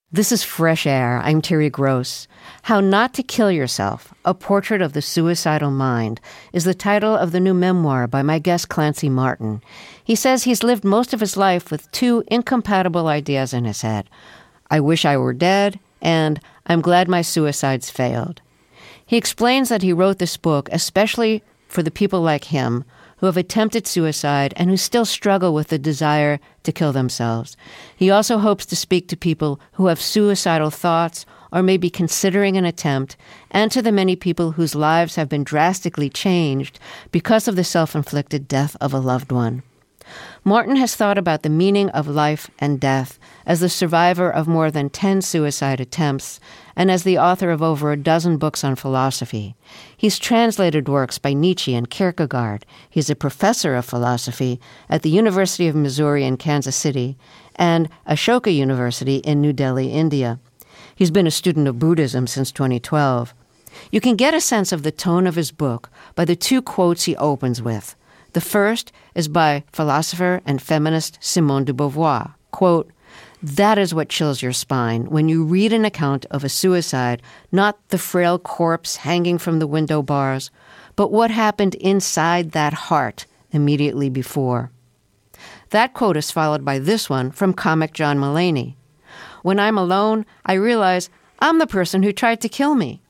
This is Fresh Air. I'm Terry Gross. How Not to Kill Yourself, A Portrait of the Suicidal Mind, is the title of the new memoir by my guest Clancy Martin. He says he's lived most of his life with two incompatible ideas in his head. I wish I were dead, and I'm glad my suicides failed. He explains that he wrote this book especially for the people like him who have attempted suicide and who still struggle with the desire to kill themselves. He also hopes to speak to people who have suicidal thoughts or may be considering an attempt, and to the many people whose lives have been drastically changed because of the self-inflicted death of a loved one. Martin has thought about the meaning of life and death as the survivor of more than 10 suicide attempts and as the author of over a dozen books on philosophy. He's translated works by Nietzsche and Kierkegaard. He's a professor of philosophy at the University of Missouri in Kansas City and Ashoka University in New Delhi, India. He's been a student of Buddhism since 2012. You can get a sense of the tone of his book by the two quotes he opens with. The first is by philosopher and feminist Simone de Beauvoir. Quote, "That is what chills your spine when you read an account of a suicide, not the frail corpse hanging from the window bars, but what happened inside that heart immediately before." That quote is followed by this one from comic John Mulaney. "When I'm alone, I realize I'm the person who tried to kill me."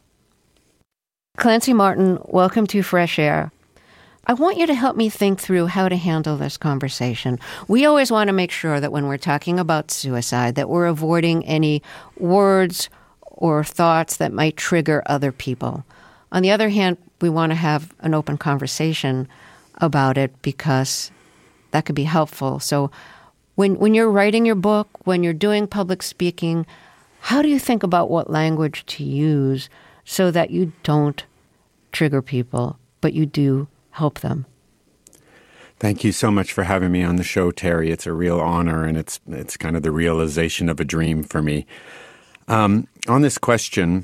Clancy Martin, welcome to Fresh Air. I want you to help me think through how to handle this conversation. We always want to make sure that when we're talking about suicide, that we're avoiding any words or thoughts that might trigger other people. On the other hand, we want to have an open conversation about it because that could be helpful. So when you're writing your book, when you're doing public speaking, how do you think about what language to use so that you don't trigger people, but you do help them? Thank you so much for having me on the show, Terry. It's a real honor, and it's kind of the realization of a dream for me. On this question,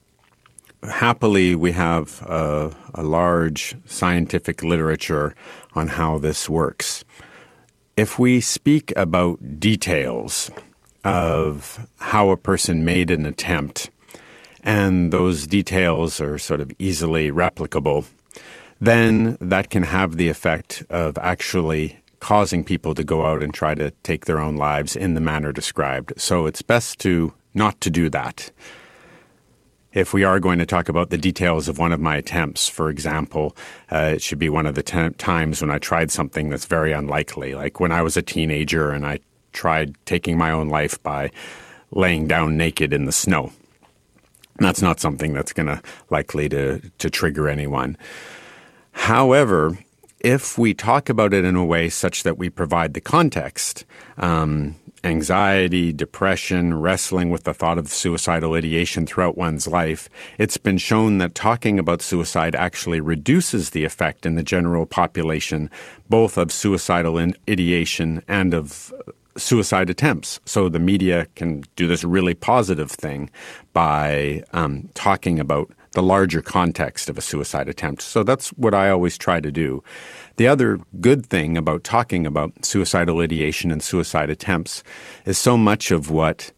happily, we have a large scientific literature on how this works. If we speak about details of how a person made an attempt, and those details are sort of easily replicable, then that can have the effect of actually causing people to go out and try to take their own lives in the manner described. So it's best to not to do that. If we are going to talk about the details of one of my attempts, for example, it should be one of the times when I tried something that's very unlikely, like when I was a teenager and I tried taking my own life by laying down naked in the snow. That's not something that's going to likely to trigger anyone. However, if we talk about it in a way such that we provide the context, anxiety, depression, wrestling with the thought of suicidal ideation throughout one's life, it's been shown that talking about suicide actually reduces the effect in the general population, both of suicidal ideation and of suicide attempts. So the media can do this really positive thing by talking about the larger context of a suicide attempt. So that's what I always try to do. The other good thing about talking about suicidal ideation and suicide attempts is so much of what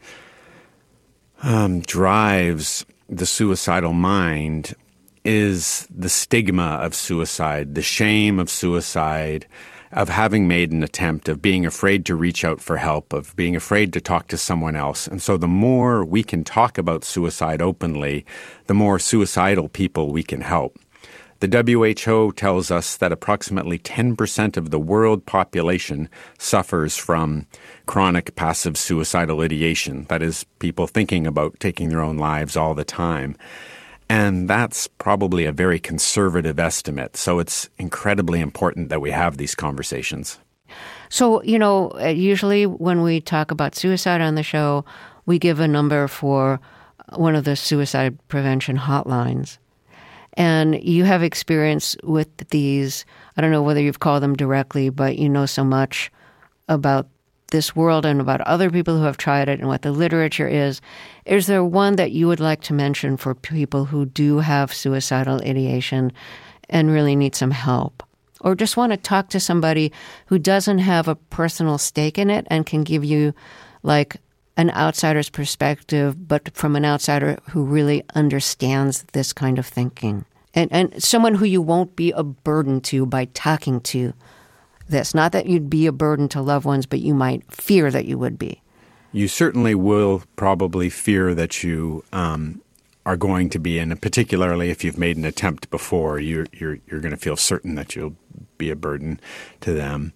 drives the suicidal mind is the stigma of suicide, the shame of suicide, of having made an attempt, of being afraid to reach out for help, of being afraid to talk to someone else. And so the more we can talk about suicide openly, the more suicidal people we can help. The WHO tells us that approximately 10% of the world population suffers from chronic passive suicidal ideation. That is, people thinking about taking their own lives all the time. And that's probably a very conservative estimate. So it's incredibly important that we have these conversations. So, usually when we talk about suicide on the show, we give a number for one of the suicide prevention hotlines. And you have experience with these. I don't know whether you've called them directly, but you know so much about this world and about other people who have tried it and what the literature is. Is there one that you would like to mention for people who do have suicidal ideation and really need some help? Or just want to talk to somebody who doesn't have a personal stake in it and can give you like an outsider's perspective, but from an outsider who really understands this kind of thinking. And someone who you won't be a burden to by talking to this. Not that you'd be a burden to loved ones, but you might fear that you would be. You certainly will probably fear that you are going to be, and particularly if you've made an attempt before, you're going to feel certain that you'll be a burden to them.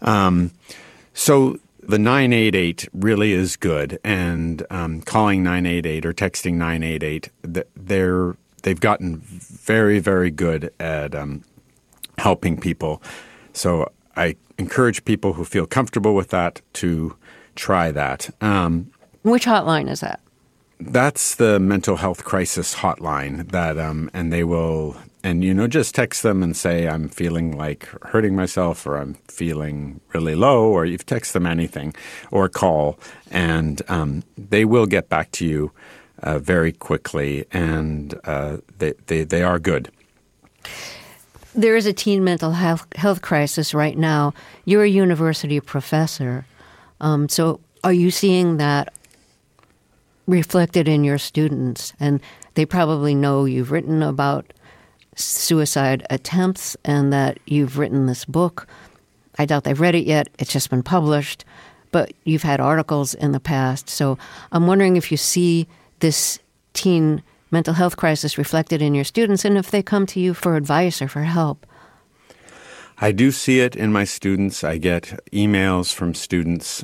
So the 988 really is good, and calling 988 or texting 988, they've gotten very, very good at helping people. So I encourage people who feel comfortable with that to try that. Which hotline is that? That's the mental health crisis hotline that, and they will, and just text them and say, I'm feeling like hurting myself, or I'm feeling really low, or you've text them anything, or call, and they will get back to you very quickly, and they are good. There is a teen mental health crisis right now. You're a university professor, so are you seeing that reflected in your students? And they probably know you've written about suicide attempts and that you've written this book. I doubt they've read it yet. It's just been published. But you've had articles in the past. So I'm wondering if you see this teen mental health crisis reflected in your students and if they come to you for advice or for help. I do see it in my students. I get emails from students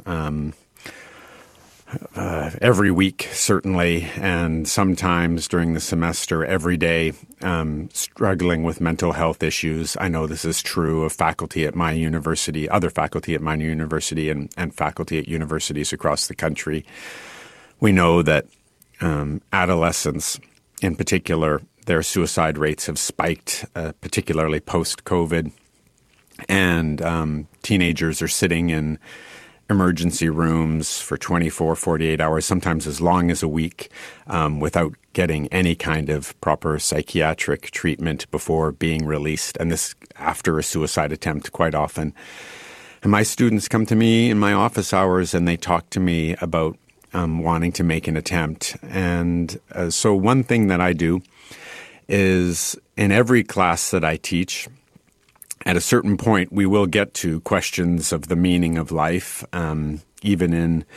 every week, certainly, and sometimes during the semester, every day, struggling with mental health issues. I know this is true of faculty at my university, other faculty at my university, and faculty at universities across the country. We know that adolescents, in particular, their suicide rates have spiked, particularly post-COVID, and teenagers are sitting in emergency rooms for 24, 48 hours, sometimes as long as a week, without getting any kind of proper psychiatric treatment before being released, and this after a suicide attempt quite often. And my students come to me in my office hours and they talk to me about wanting to make an attempt. And so one thing that I do is in every class that I teach, at a certain point, we will get to questions of the meaning of life. Even in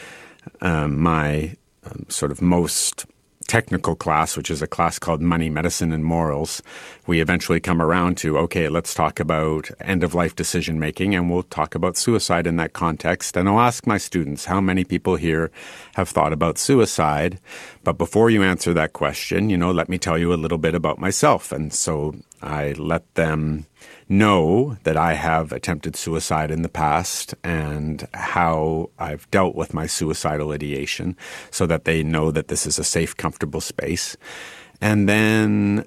my sort of most technical class, which is a class called Money, Medicine, and Morals, we eventually come around to, okay, let's talk about end-of-life decision-making, and we'll talk about suicide in that context. And I'll ask my students, how many people here have thought about suicide? But before you answer that question, let me tell you a little bit about myself. And so I let them know that I have attempted suicide in the past and how I've dealt with my suicidal ideation so that they know that this is a safe, comfortable space. And then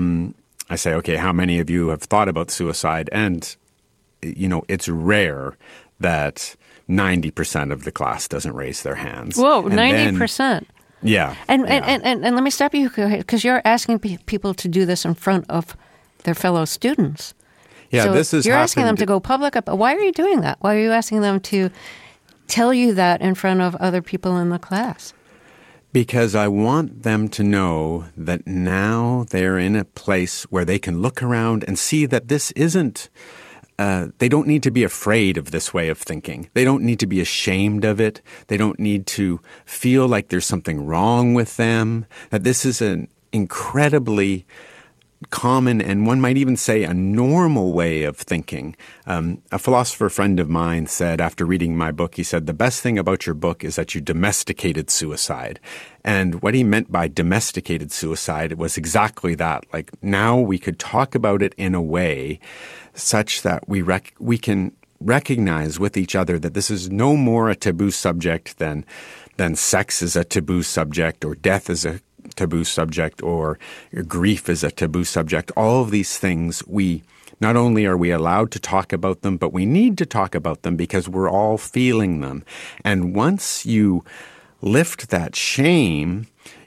I say, okay, how many of you have thought about suicide? And, it's rare that 90% of the class doesn't raise their hands. Whoa, 90%. Yeah. And let me stop you because you're asking people to do this in front of their fellow students. Yeah, so this is you're asking them to go public. Why are you doing that? Why are you asking them to tell you that in front of other people in the class? Because I want them to know that now they're in a place where they can look around and see that this isn't they don't need to be afraid of this way of thinking. They don't need to be ashamed of it. They don't need to feel like there's something wrong with them, that this is an incredibly common and one might even say a normal way of thinking. A philosopher friend of mine said after reading my book, he said, the best thing about your book is that you domesticated suicide. And what he meant by domesticated suicide was exactly that. Like now we could talk about it in a way such that we can recognize with each other that this is no more a taboo subject than sex is a taboo subject or death is a taboo subject or grief is a taboo subject. All of these things, not only are we allowed to talk about them, but we need to talk about them because we're all feeling them. And once you lift that shame,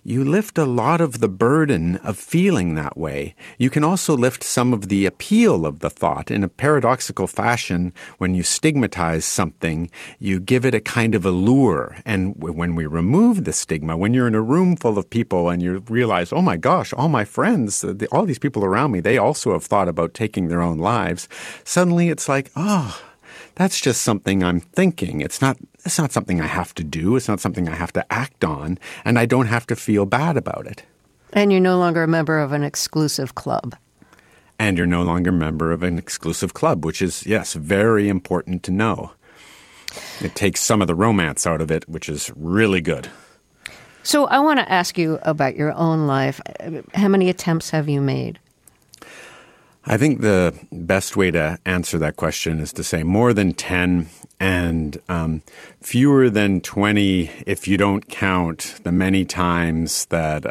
you lift a lot of the burden of feeling that way. You can also lift some of the appeal of the thought. In a paradoxical fashion, when you stigmatize something, you give it a kind of allure. And when we remove the stigma, when you're in a room full of people and you realize, oh my gosh, all my friends, all these people around me, they also have thought about taking their own lives. Suddenly it's like, oh, that's just something I'm thinking. It's not something I have to do. It's not something I have to act on. And I don't have to feel bad about it. And you're no longer a member of an exclusive club. And you're no longer a member of an exclusive club, which is, yes, very important to know. It takes some of the romance out of it, which is really good. So I want to ask you about your own life. How many attempts have you made? I think the best way to answer that question is to say more than 10 and fewer than 20 if you don't count the many times that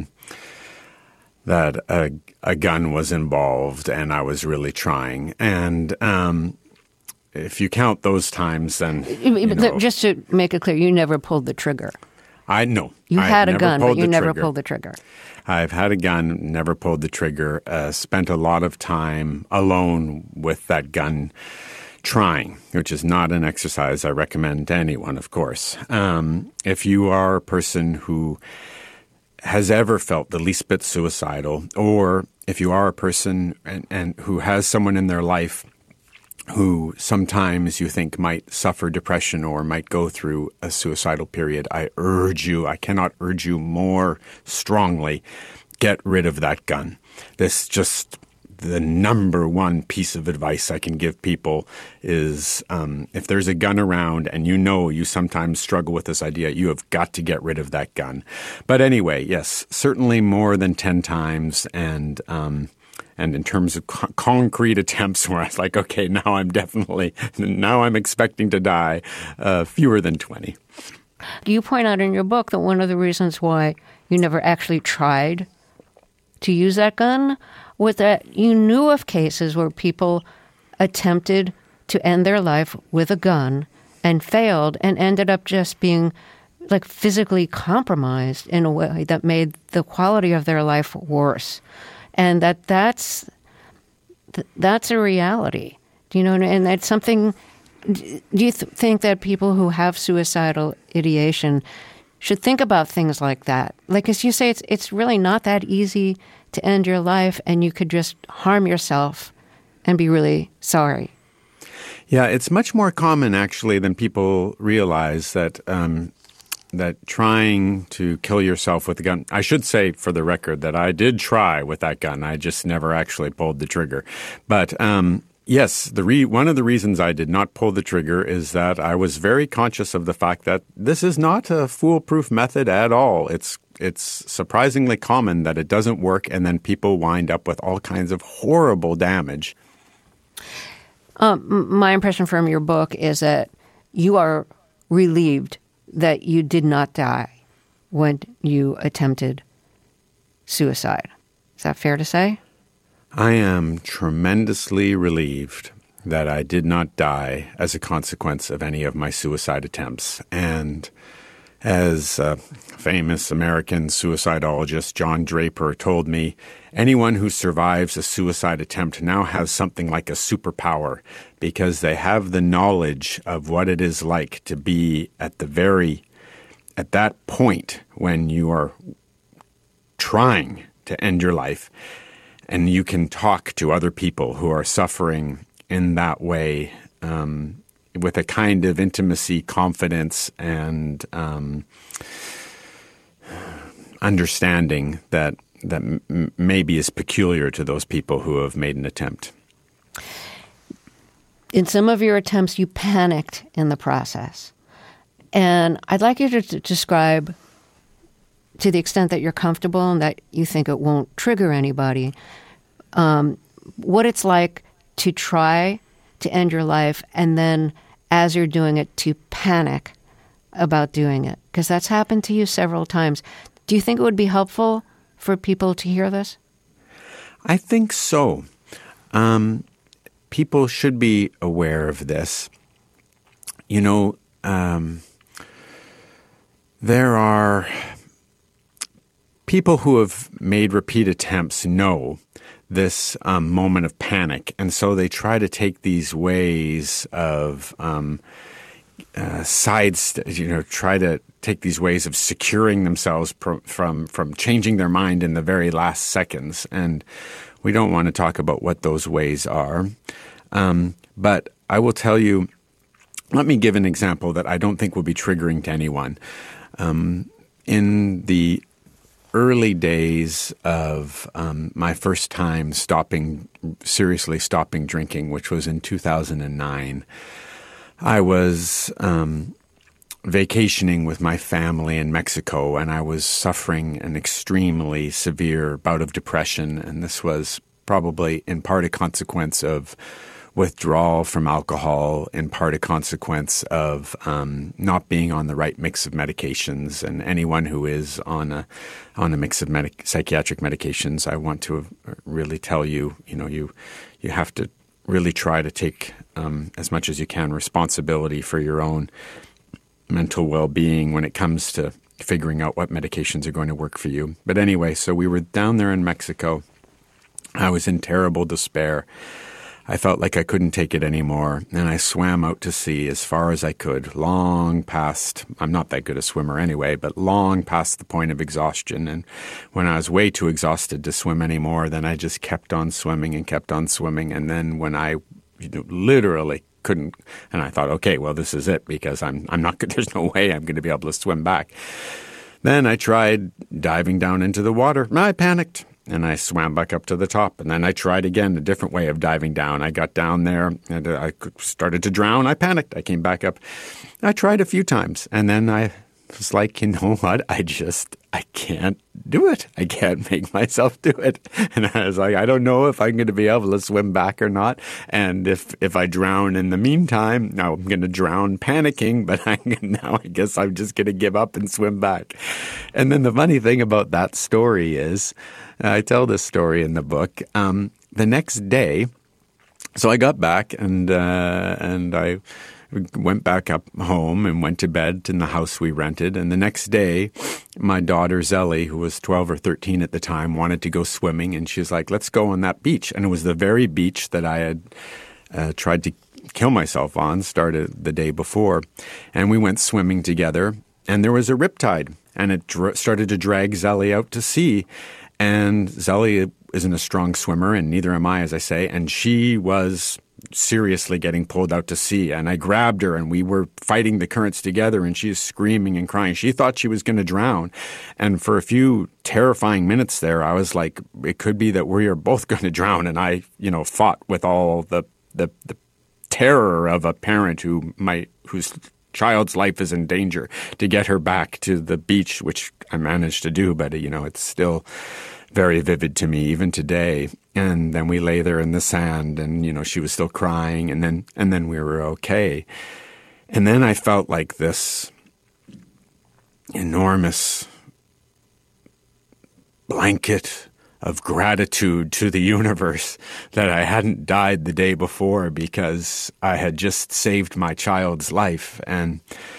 a gun was involved and I was really trying. And if you count those times, then just to make it clear, you never pulled the trigger. No. You had a gun, but you never pulled the trigger. I've had a gun, never pulled the trigger, spent a lot of time alone with that gun trying, which is not an exercise I recommend to anyone, of course. If you are a person who has ever felt the least bit suicidal, or if you are a person and who has someone in their life who sometimes you think might suffer depression or might go through a suicidal period, I cannot urge you more strongly, get rid of that gun. This just the number one piece of advice I can give people is if there's a gun around and you sometimes struggle with this idea, you have got to get rid of that gun. But anyway, yes, certainly more than 10 times. And in terms of concrete attempts where I was like, okay, now I'm expecting to die, fewer than 20. You point out in your book that one of the reasons why you never actually tried to use that gun was that you knew of cases where people attempted to end their life with a gun and failed and ended up just being like physically compromised in a way that made the quality of their life worse. And that's a reality. Do you know? And that's something. Do you think that people who have suicidal ideation should think about things like that? Like, as you say, it's really not that easy to end your life, and you could just harm yourself and be really sorry. Yeah, it's much more common actually than people realize that. That trying to kill yourself with a gun, I should say for the record that I did try with that gun. I just never actually pulled the trigger. But yes, one of the reasons I did not pull the trigger is that I was very conscious of the fact that this is not a foolproof method at all. It's surprisingly common that it doesn't work, and then people wind up with all kinds of horrible damage. My impression from your book is that you are relieved that you did not die when you attempted suicide. Is that fair to say? I am tremendously relieved that I did not die as a consequence of any of my suicide attempts. And as a famous American suicidologist, John Draper, told me, anyone who survives a suicide attempt now has something like a superpower because they have the knowledge of what it is like to be at that point when you are trying to end your life. And you can talk to other people who are suffering in that way with a kind of intimacy, confidence, and understanding that maybe is peculiar to those people who have made an attempt. In some of your attempts, you panicked in the process. And I'd like you to describe, to the extent that you're comfortable and that you think it won't trigger anybody, what it's like to try to end your life and then, as you're doing it, to panic about doing it. Because that's happened to you several times. Do you think it would be helpful for people to hear this? I think so. People should be aware of this. You know, there are people who have made repeat attempts know this moment of panic, and so they try to take these ways of try to take these ways of securing themselves from changing their mind in the very last seconds. And we don't want to talk about what those ways are. But I will tell you, let me give an example that I don't think will be triggering to anyone. In the early days of my first time seriously stopping drinking, which was in 2009, I was vacationing with my family in Mexico, and I was suffering an extremely severe bout of depression, and this was probably in part a consequence of withdrawal from alcohol, in part a consequence of not being on the right mix of medications. And anyone who is on a mix of psychiatric medications, I want to really tell you, you have to really try to take as much as you can responsibility for your own mental well-being when it comes to figuring out what medications are going to work for you. But anyway, so we were down there in Mexico. I was in terrible despair. I felt like I couldn't take it anymore, and I swam out to sea as far as I could, long past, I'm not that good a swimmer anyway, but long past the point of exhaustion. And when I was way too exhausted to swim anymore, then I just kept on swimming and kept on swimming. And then when I literally couldn't, and I thought, okay, well, this is it, because I'm not good. There's no way I'm going to be able to swim back. Then I tried diving down into the water. I panicked. And I swam back up to the top. And then I tried again, a different way of diving down. I got down there and I started to drown. I panicked. I came back up. I tried a few times. And then I was like, you know what? I can't do it. I can't make myself do it. And I was like, I don't know if I'm going to be able to swim back or not. And if I drown in the meantime, now I'm going to drown panicking, but now I guess I'm just going to give up and swim back. And then the funny thing about that story is, I tell this story in the book. The next day, so I got back and I went back up home and went to bed in the house we rented. And the next day, my daughter Zelly, who was 12 or 13 at the time, wanted to go swimming. And she was like, let's go on that beach. And it was the very beach that I had tried to kill myself on, started the day before. And we went swimming together. And there was a riptide. And it started to drag Zelly out to sea. And Zelly isn't a strong swimmer, and neither am I, as I say. And she was seriously getting pulled out to sea. And I grabbed her, and we were fighting the currents together, and she's screaming and crying. She thought she was going to drown. And for a few terrifying minutes there, I was like, it could be that we are both going to drown. And I, fought with all the terror of a parent whose child's life is in danger to get her back to the beach, which I managed to do. But, it's still very vivid to me even today. And then we lay there in the sand, and, she was still crying, and then we were okay. And then I felt like this enormous blanket of gratitude to the universe that I hadn't died the day before, because I had just saved my child's life. And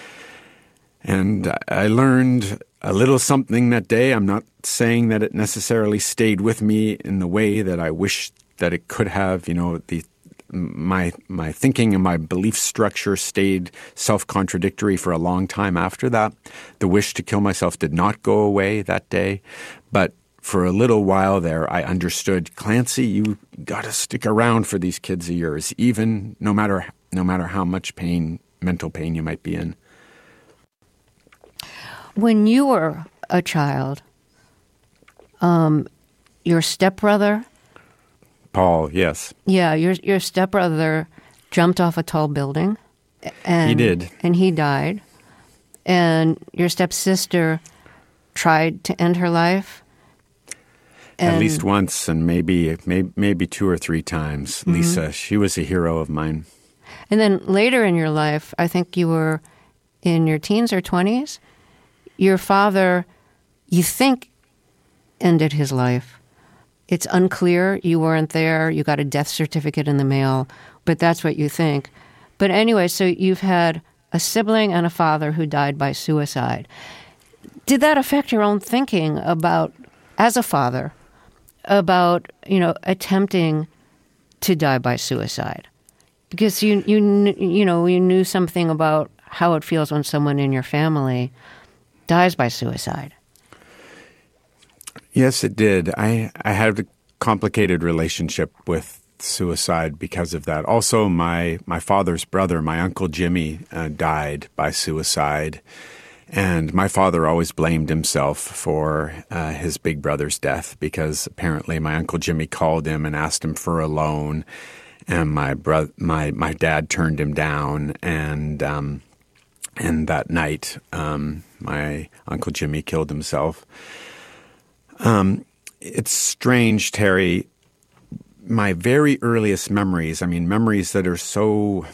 I learned a little something that day. I'm not saying that it necessarily stayed with me in the way that I wish that it could have. My thinking and my belief structure stayed self-contradictory for a long time after that. The wish to kill myself did not go away that day. But for a little while there, I understood, Clancy, you got to stick around for these kids of yours, even no matter how much pain, mental pain you might be in. When you were a child, your stepbrother, Paul, yes. Yeah, your stepbrother jumped off a tall building. And he did. And he died. And your stepsister tried to end her life. At least once, and maybe 2 or 3 times. Mm-hmm. Lisa, she was a hero of mine. And then later in your life, I think you were in your teens or 20s, your father, you think, ended his life. It's unclear. You weren't there. You got a death certificate in the mail, but that's what you think. But anyway, so you've had a sibling and a father who died by suicide. Did that affect your own thinking about as a father about, attempting to die by suicide? Because you knew something about how it feels when someone in your family dies by suicide. Yes, it did. I had a complicated relationship with suicide because of that. Also, my father's brother, my Uncle Jimmy, died by suicide. And my father always blamed himself for his big brother's death because apparently my Uncle Jimmy called him and asked him for a loan. And my dad turned him down. And that night, my Uncle Jimmy killed himself. It's strange, Terry. My very earliest memories, memories that are so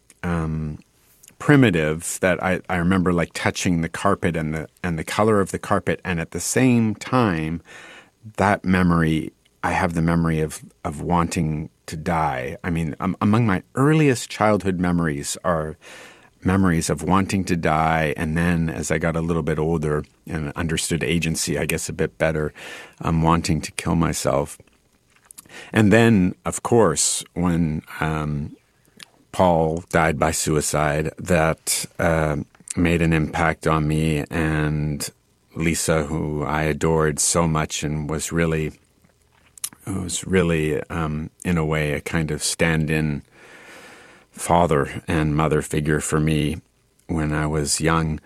primitive that I remember like touching the carpet and the color of the carpet, and at the same time, that memory, I have the memory of wanting to die. Among my earliest childhood memories are memories of wanting to die, and then as I got a little bit older and understood agency, I guess, a bit better, wanting to kill myself. And then, of course, when Paul died by suicide, that made an impact on me, and Lisa, who I adored so much and was really, in a way, a kind of stand-in father and mother figure for me when I was young,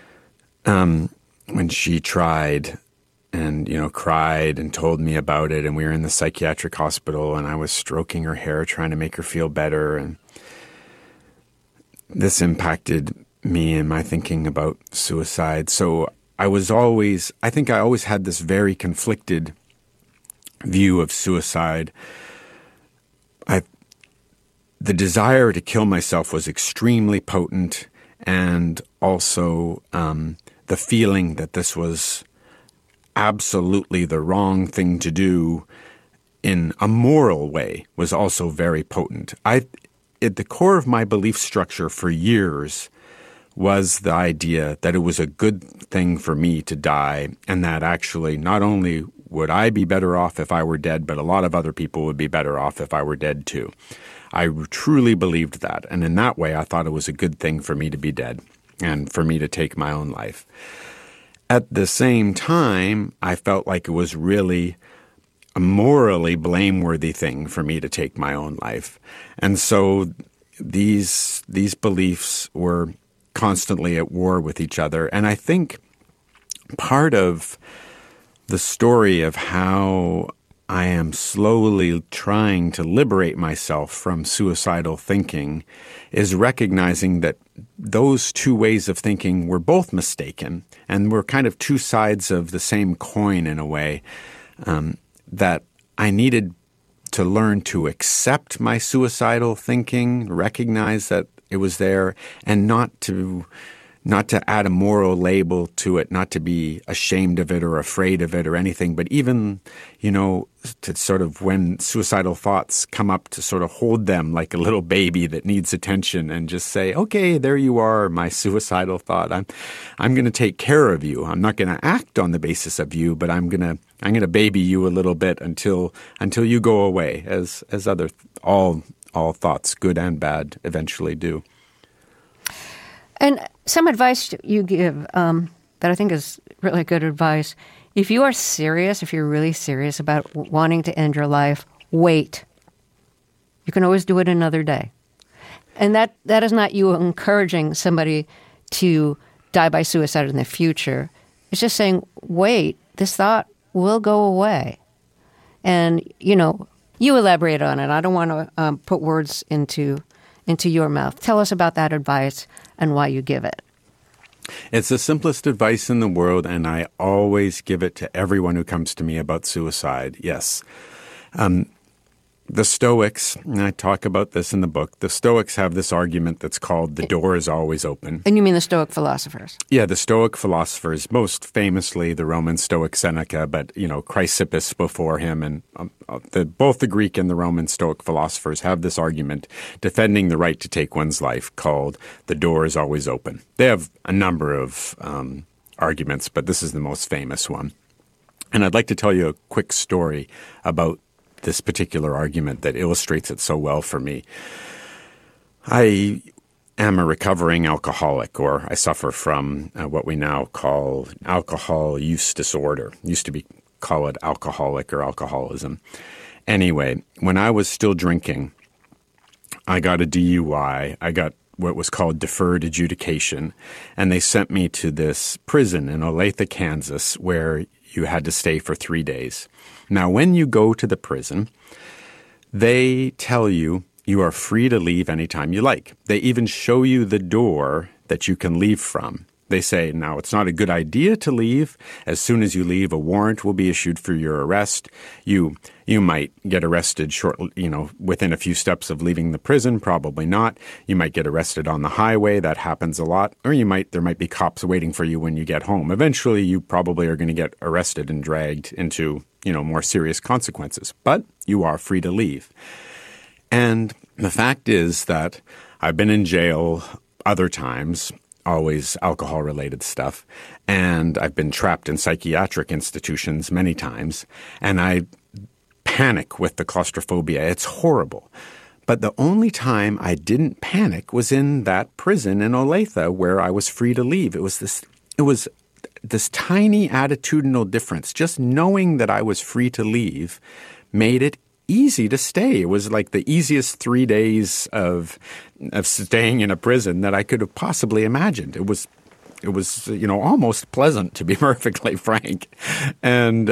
when she tried and, cried and told me about it, and we were in the psychiatric hospital, and I was stroking her hair trying to make her feel better, and this impacted me in my thinking about suicide. So I think I always had this very conflicted view of suicide. The desire to kill myself was extremely potent, and also the feeling that this was absolutely the wrong thing to do in a moral way was also very potent. At the core of my belief structure for years was the idea that it was a good thing for me to die, and that actually not only would I be better off if I were dead, but a lot of other people would be better off if I were dead too. I truly believed that, and in that way I thought it was a good thing for me to be dead and for me to take my own life. At the same time, I felt like it was really a morally blameworthy thing for me to take my own life. And so these beliefs were constantly at war with each other. And I think part of the story of how I am slowly trying to liberate myself from suicidal thinking is recognizing that those two ways of thinking were both mistaken, and were kind of two sides of the same coin in a way, that I needed to learn to accept my suicidal thinking, recognize that it was there, and not to add a moral label to it, not to be ashamed of it or afraid of it or anything, but even, to sort of, when suicidal thoughts come up, to sort of hold them like a little baby that needs attention and just say, okay, there you are, my suicidal thought. I'm going to take care of you. I'm not going to act on the basis of you, but I'm going to baby you a little bit until you go away, as all thoughts, good and bad, eventually do. And some advice you give that I think is really good advice. If you're really serious about wanting to end your life, wait. You can always do it another day. And that is not you encouraging somebody to die by suicide in the future. It's just saying, wait, this thought will go away. And, you elaborate on it. I don't want to put words into your mouth. Tell us about that advice and why you give it. It's the simplest advice in the world, and I always give it to everyone who comes to me about suicide. Yes. The Stoics, and I talk about this in the book, the Stoics have this argument that's called the door is always open. And you mean the Stoic philosophers? Yeah, the Stoic philosophers, most famously the Roman Stoic Seneca, but, Chrysippus before him, and both the Greek and the Roman Stoic philosophers have this argument defending the right to take one's life called the door is always open. They have a number of arguments, but this is the most famous one. And I'd like to tell you a quick story about this particular argument that illustrates it so well for me. I am a recovering alcoholic, or I suffer from what we now call alcohol use disorder. Used to be call it alcoholic or alcoholism. Anyway, when I was still drinking, I got a DUI. I got what was called deferred adjudication, and they sent me to this prison in Olathe, Kansas, where you had to stay for 3 days. Now, when you go to the prison, they tell you you are free to leave anytime you like. They even show you the door that you can leave from. They say, now, it's not a good idea to leave. As soon as you leave, a warrant will be issued for your arrest. You might get arrested within a few steps of leaving the prison, probably not. You might get arrested on the highway. That happens a lot. Or there might be cops waiting for you when you get home. Eventually, you probably are going to get arrested and dragged into, more serious consequences. But you are free to leave. And the fact is that I've been in jail other times, always alcohol-related stuff, and I've been trapped in psychiatric institutions many times, and I panic with the claustrophobia. It's horrible. But the only time I didn't panic was in that prison in Olathe where I was free to leave. It was this tiny attitudinal difference. Just knowing that I was free to leave made it easy to stay. It was like the easiest 3 days of staying in a prison that I could have possibly imagined. It was almost pleasant, to be perfectly frank. And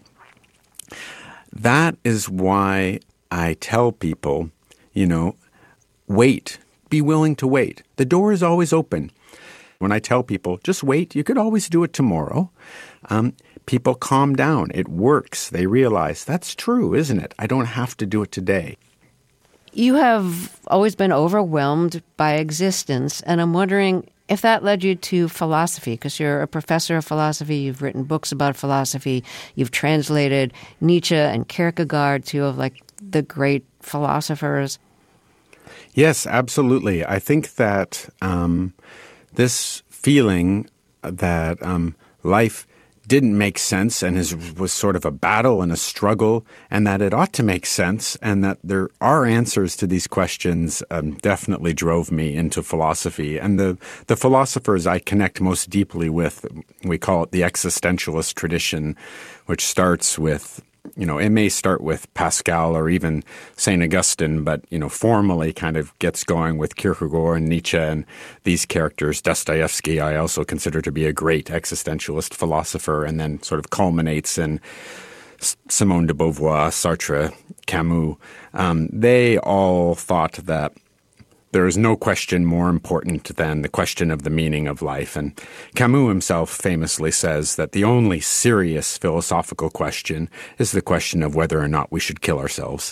that is why I tell people, wait. Be willing to wait. The door is always open. When I tell people, just wait, you could always do it tomorrow. People calm down. It works. They realize that's true, isn't it? I don't have to do it today. You have always been overwhelmed by existence, and I'm wondering if that led you to philosophy, because you're a professor of philosophy, you've written books about philosophy, you've translated Nietzsche and Kierkegaard, two of the great philosophers. Yes, absolutely. I think that this feeling that life didn't make sense and was sort of a battle and a struggle, and that it ought to make sense, and that there are answers to these questions definitely drove me into philosophy. And the philosophers I connect most deeply with, we call it the existentialist tradition, which starts with, it may start with Pascal or even St. Augustine, but, formally kind of gets going with Kierkegaard and Nietzsche and these characters. Dostoevsky I also consider to be a great existentialist philosopher, and then sort of culminates in Simone de Beauvoir, Sartre, Camus. They all thought that there is no question more important than the question of the meaning of life. And Camus himself famously says that the only serious philosophical question is the question of whether or not we should kill ourselves.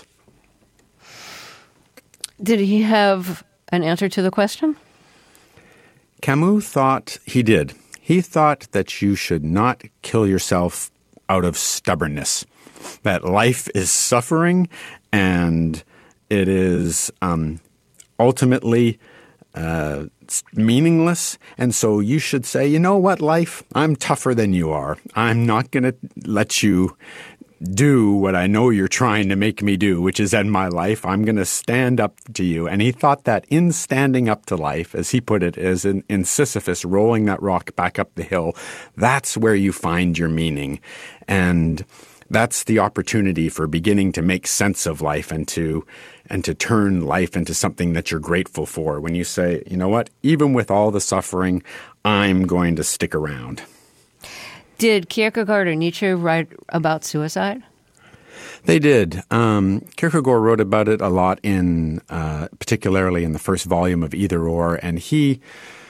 Did he have an answer to the question? Camus thought he did. He thought that you should not kill yourself out of stubbornness, that life is suffering and it is ultimately meaningless. And so you should say, you know what, life, I'm tougher than you are. I'm not going to let you do what I know you're trying to make me do, which is end my life. I'm going to stand up to you. And he thought that in standing up to life, as he put it, as in Sisyphus rolling that rock back up the hill, that's where you find your meaning. And that's the opportunity for beginning to make sense of life and to turn life into something that you're grateful for. When you say, you know what, even with all the suffering, I'm going to stick around. Did Kierkegaard or Nietzsche write about suicide? They did. Kierkegaard wrote about it a lot particularly in the first volume of Either Or, and he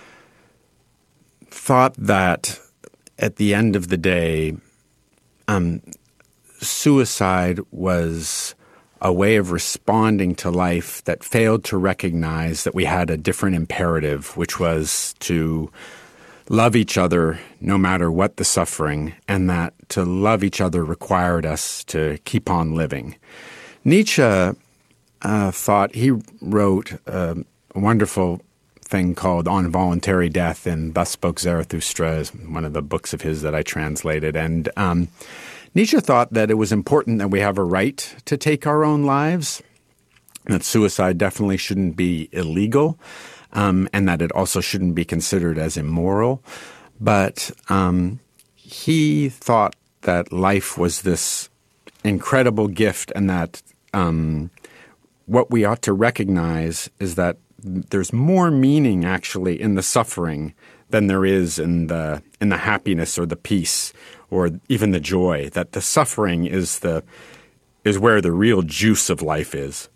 thought that at the end of the day, suicide was a way of responding to life that failed to recognize that we had a different imperative, which was to love each other no matter what the suffering, and that to love each other required us to keep on living. Nietzsche thought, he wrote a wonderful thing called On Voluntary Death, and Thus Spoke Zarathustra is one of the books of his that I translated. And Nietzsche thought that it was important that we have a right to take our own lives, that suicide definitely shouldn't be illegal, and that it also shouldn't be considered as immoral. But he thought that life was this incredible gift, and that what we ought to recognize is that there's more meaning actually in the suffering than there is in the happiness or the peace or even the joy. That the suffering is where the real juice of life is.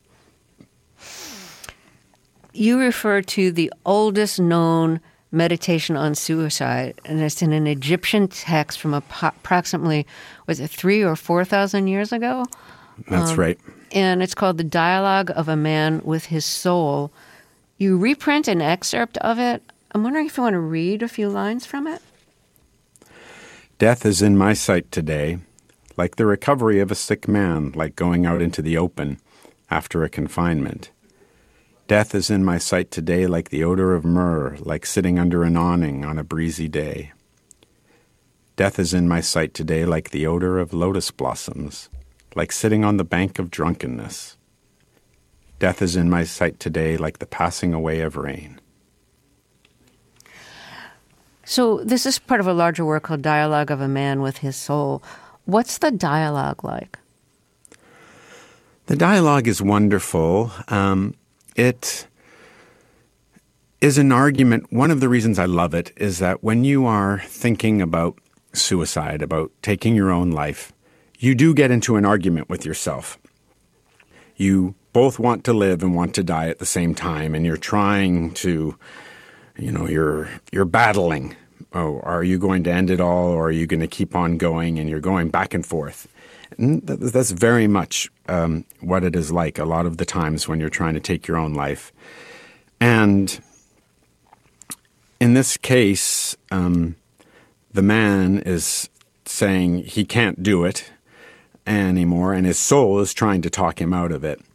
You refer to the oldest known meditation on suicide, and it's in an Egyptian text from approximately, was it 3,000 or 4,000 years ago? That's right. And it's called The Dialogue of a Man with His Soul. You reprint an excerpt of it. I'm wondering if you want to read a few lines from it. Death is in my sight today, like the recovery of a sick man, like going out into the open after a confinement. Death is in my sight today like the odor of myrrh, like sitting under an awning on a breezy day. Death is in my sight today like the odor of lotus blossoms, like sitting on the bank of drunkenness. Death is in my sight today like the passing away of rain. So this is part of a larger work called Dialogue of a Man with His Soul. What's the dialogue like? The dialogue is wonderful. It is an argument. One of the reasons I love it is that when you are thinking about suicide, about taking your own life, you do get into an argument with yourself. You both want to live and want to die at the same time, and you're trying to, you're battling. Oh, are you going to end it all, or are you going to keep on going? And you're going back and forth. And that's very much what it is like a lot of the times when you're trying to take your own life. And in this case, the man is saying he can't do it anymore, and his soul is trying to talk him out of it.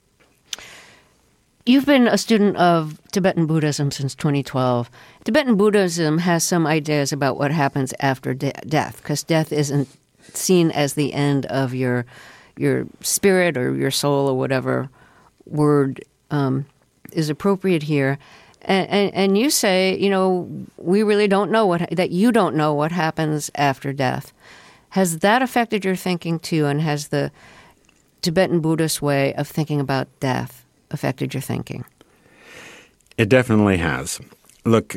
You've been a student of Tibetan Buddhism since 2012. Tibetan Buddhism has some ideas about what happens after death, because death isn't seen as the end of your spirit or your soul or whatever word is appropriate here. And you say, we really don't know that you don't know what happens after death. Has that affected your thinking too, and has the Tibetan Buddhist way of thinking about death affected your thinking? It definitely has. Look,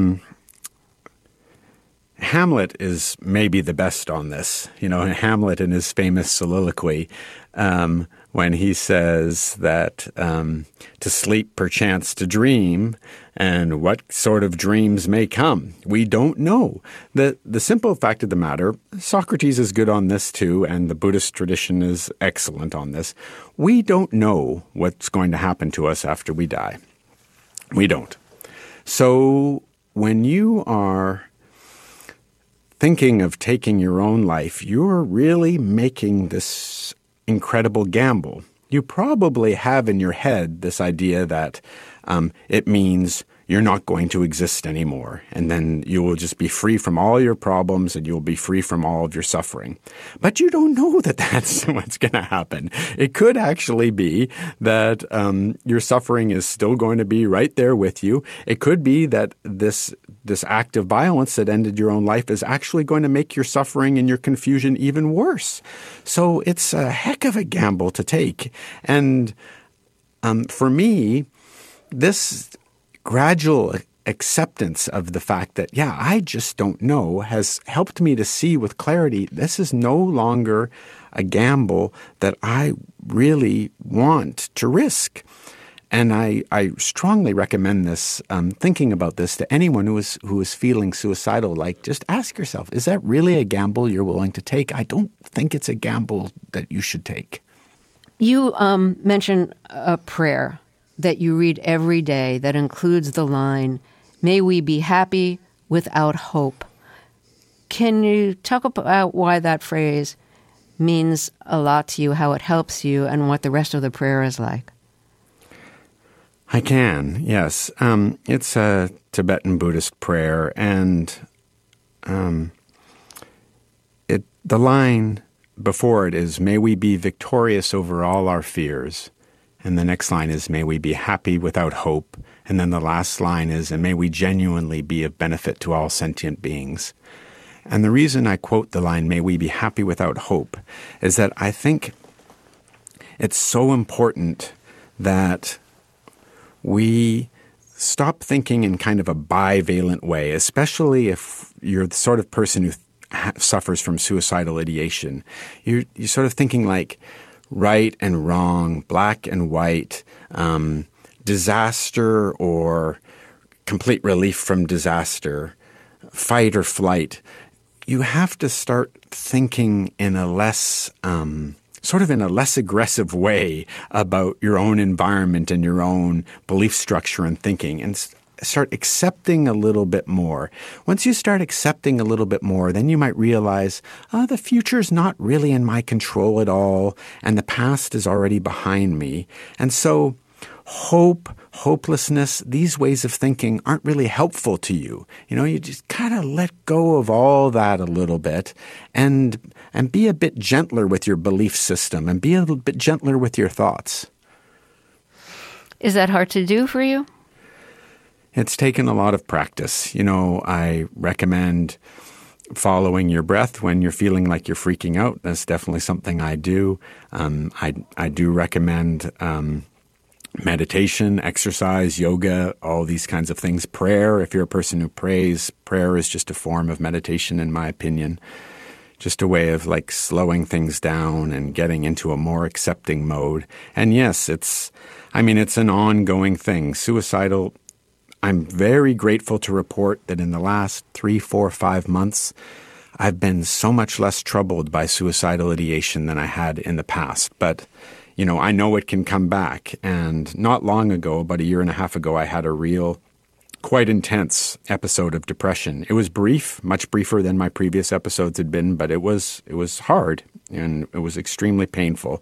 Hamlet is maybe the best on this. Hamlet in his famous soliloquy, when he says that to sleep perchance to dream, and what sort of dreams may come, we don't know. The simple fact of the matter, Socrates is good on this too, and the Buddhist tradition is excellent on this. We don't know what's going to happen to us after we die. We don't. So when you are thinking of taking your own life, you're really making this incredible gamble. You probably have in your head this idea that it means you're not going to exist anymore, and then you will just be free from all your problems and you'll be free from all of your suffering. But you don't know that that's what's going to happen. It could actually be that your suffering is still going to be right there with you. It could be that this act of violence that ended your own life is actually going to make your suffering and your confusion even worse. So it's a heck of a gamble to take. And for me, this gradual acceptance of the fact that, I just don't know, has helped me to see with clarity, this is no longer a gamble that I really want to risk. And I strongly recommend this, thinking about this to anyone who is feeling suicidal. Like, just ask yourself, is that really a gamble you're willing to take? I don't think it's a gamble that you should take. You mentioned a prayer that you read every day that includes the line, "May we be happy without hope." Can you talk about why that phrase means a lot to you, how it helps you, and what the rest of the prayer is like? I can, yes. It's a Tibetan Buddhist prayer, and the line, before it is, may we be victorious over all our fears. And the next line is, may we be happy without hope. And then the last line is, and may we genuinely be of benefit to all sentient beings. And the reason I quote the line, may we be happy without hope, is that I think it's so important that we stop thinking in kind of a bivalent way, especially if you're the sort of person who suffers from suicidal ideation. You're sort of thinking like right and wrong, black and white, disaster or complete relief from disaster, fight or flight. You have to start thinking in a less aggressive way about your own environment and your own belief structure and thinking, and start accepting a little bit more. Once you start accepting a little bit more, then you might realize, the future's not really in my control at all, and the past is already behind me. And so hope, hopelessness, these ways of thinking aren't really helpful to you. You just kind of let go of all that a little bit and be a bit gentler with your belief system and be a little bit gentler with your thoughts. Is that hard to do for you? It's taken a lot of practice. I recommend following your breath when you're feeling like you're freaking out. That's definitely something I do. I do recommend meditation, exercise, yoga, all these kinds of things. Prayer, if you're a person who prays, prayer is just a form of meditation, in my opinion. Just a way of like slowing things down and getting into a more accepting mode. And yes, it's an ongoing thing. Suicidal, I'm very grateful to report that in the last 3, 4, 5 months, I've been so much less troubled by suicidal ideation than I had in the past. But I know it can come back. And not long ago, about a year and a half ago, I had a real, quite intense episode of depression. It was brief, much briefer than my previous episodes had been, but it was hard and it was extremely painful.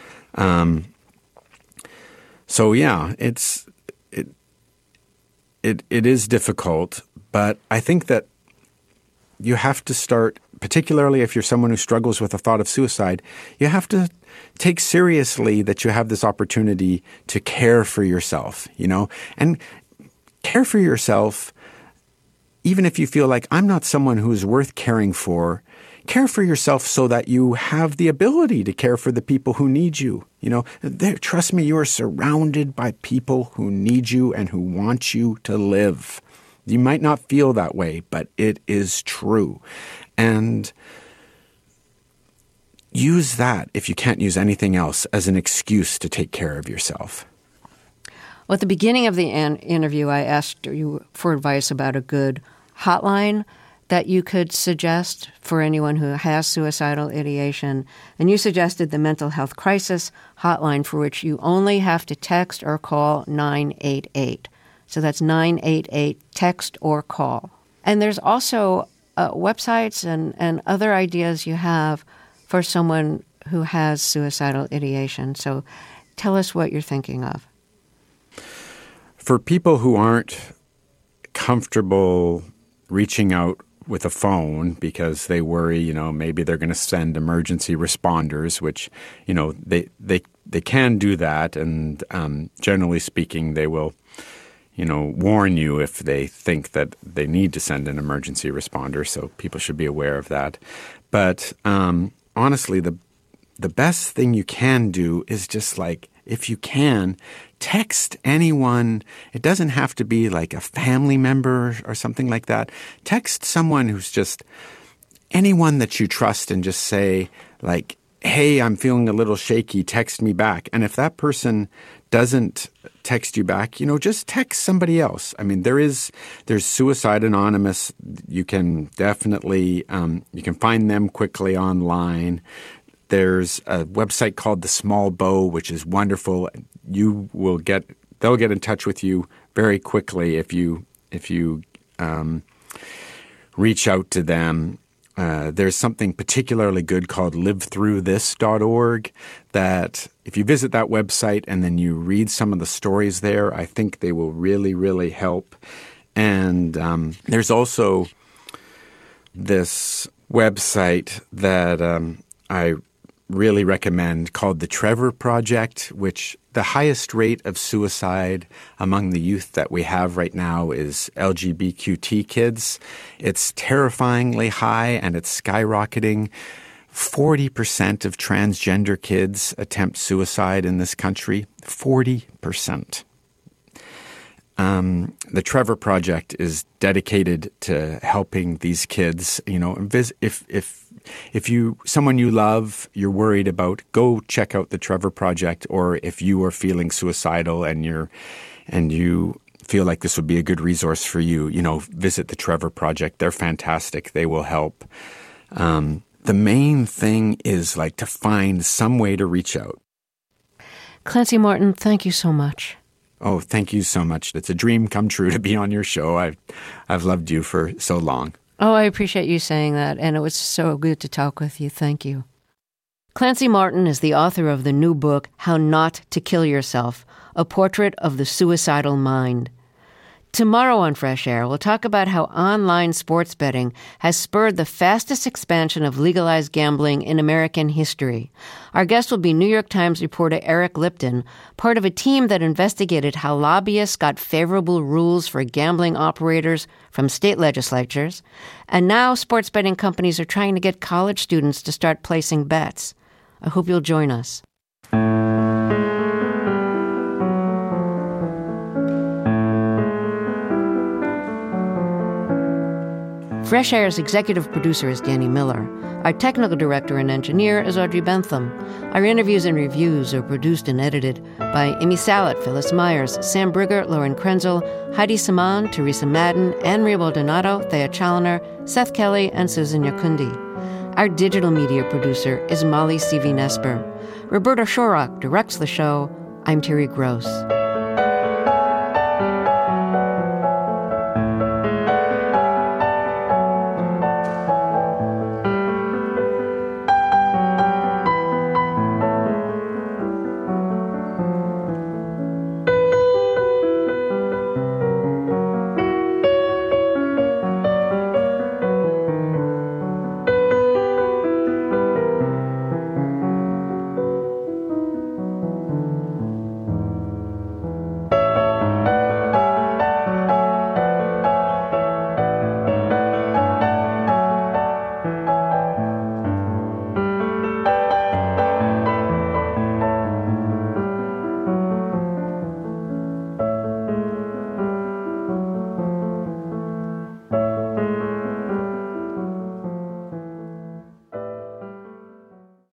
So yeah, it is difficult, but I think that you have to start, particularly if you're someone who struggles with the thought of suicide, you have to take seriously that you have this opportunity to care for yourself, and care for yourself, even if you feel like I'm not someone who's worth caring for. Care for yourself so that you have the ability to care for the people who need you. Trust me, you are surrounded by people who need you and who want you to live. You might not feel that way, but it is true. And use that, if you can't use anything else, as an excuse to take care of yourself. Well, at the beginning of the interview, I asked you for advice about a good hotline that you could suggest for anyone who has suicidal ideation. And you suggested the mental health crisis hotline, for which you only have to text or call 988. So that's 988, text or call. And there's also websites and other ideas you have for someone who has suicidal ideation. So tell us what you're thinking of. For people who aren't comfortable reaching out with a phone because they worry, maybe they're going to send emergency responders, which, they can do that. And generally speaking, they will, warn you if they think that they need to send an emergency responder. So people should be aware of that. But honestly, the best thing you can do is just if you can, text anyone. It doesn't have to be like a family member or something like that. Text someone who's just anyone that you trust and just say hey, I'm feeling a little shaky, text me back. And if that person doesn't text you back, just text somebody else. There's Suicide Anonymous. You can definitely, you can find them quickly online. There's a website called The Small Bow, which is wonderful. They'll get in touch with you very quickly if you reach out to them. There's something particularly good called livethroughthis.org that if you visit that website and then you read some of the stories there, I think they will really, really help. And there's also this website that I really recommend called The Trevor Project, which the highest rate of suicide among the youth that we have right now is LGBTQ kids. It's terrifyingly high and it's skyrocketing. 40% of transgender kids attempt suicide in this country. 40%. The Trevor Project is dedicated to helping these kids. You know, if someone you love, you're worried about, go check out the Trevor Project. Or if you are feeling suicidal and you feel like this would be a good resource for you, you know, visit the Trevor Project. They're fantastic. They will help. The main thing is like to find some way to reach out. Clancy Martin, thank you so much. Oh, thank you so much. It's a dream come true to be on your show. I've loved you for so long. Oh, I appreciate you saying that, and it was so good to talk with you. Thank you. Clancy Martin is the author of the new book, How Not to Kill Yourself, A Portrait of the Suicidal Mind. Tomorrow on Fresh Air, we'll talk about how online sports betting has spurred the fastest expansion of legalized gambling in American history. Our guest will be New York Times reporter Eric Lipton, part of a team that investigated how lobbyists got favorable rules for gambling operators from state legislatures. And now sports betting companies are trying to get college students to start placing bets. I hope you'll join us. Fresh Air's executive producer is Danny Miller. Our technical director and engineer is Audrey Bentham. Our interviews and reviews are produced and edited by Amy Salet, Phyllis Myers, Sam Brigger, Lauren Krenzel, Heidi Saman, Teresa Madden, Anne-Marie Baldonado, Thea Chaloner, Seth Kelly, and Susan Yakundi. Our digital media producer is Molly C.V. Nesper. Roberta Shorrock directs the show. I'm Terry Gross.